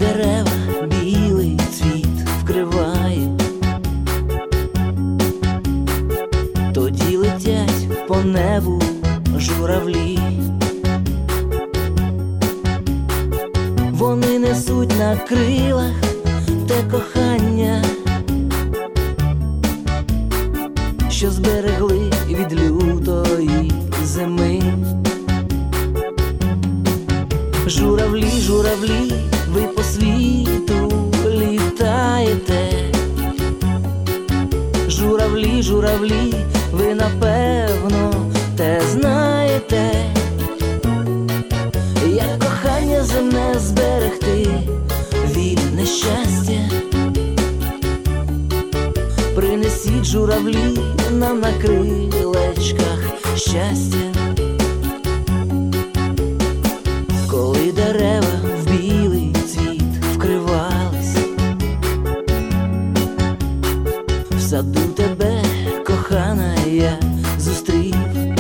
дерева білий цвіт вкриває, тоді летять по небу журавлі. Вони несуть на крилах те кохання, що зберегли від лютої зими. Журавлі, журавлі, ви по світу літаєте. Журавлі, журавлі, ви напевно те знаєте, як кохання земне зберегти від нещастя. Принесіть, журавлі, нам на крилечках щастя. Коли дерева в білий цвіт вкривались, в саду тебе, кохана, я зустрів.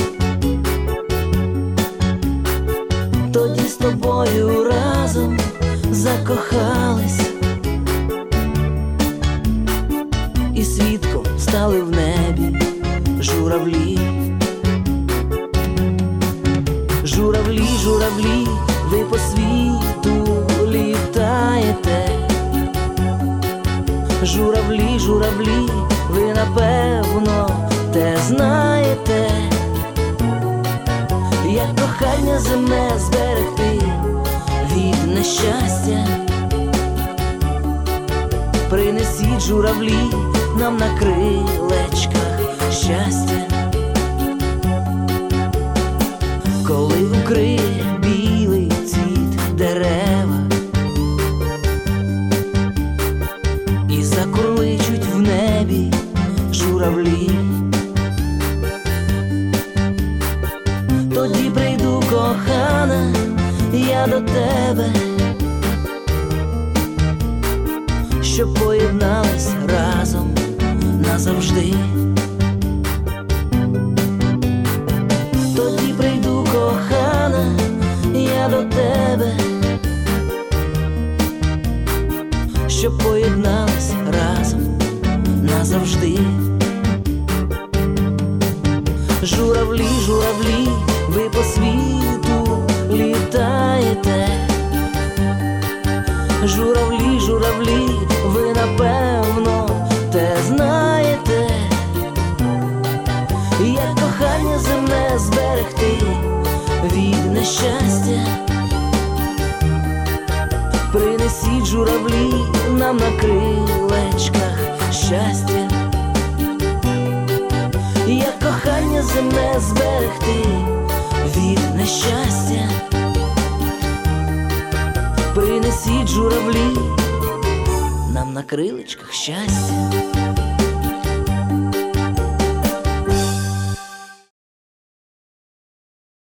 Тоді з тобою разом закохались і свідком стали в небі журавлі. Журавлі, журавлі, ви по світу літаєте. Журавлі, журавлі, ви напевно те знаєте, як кохання земне зберегти від нещастя. Принесіть, журавлі, нам на крилечках щастя. Коли укриє білий цвіт дерева і закурличуть в небі журавлі, тоді прийду, кохана, я до тебе, щоб поєднались разом назавжди. Тоді прийду, кохана, я до тебе, щоб поєднались разом назавжди. Журавлі, журавлі, ви по світу літаєте. Журавлі, журавлі, ви напевно те знаєте, як кохання земне зберегти від нещастя. Принесіть, журавлі, нам на крилечках щастя, як кохання земне зберегти від нещастя. Принесіть, журавлі, нам на крилечках щастя.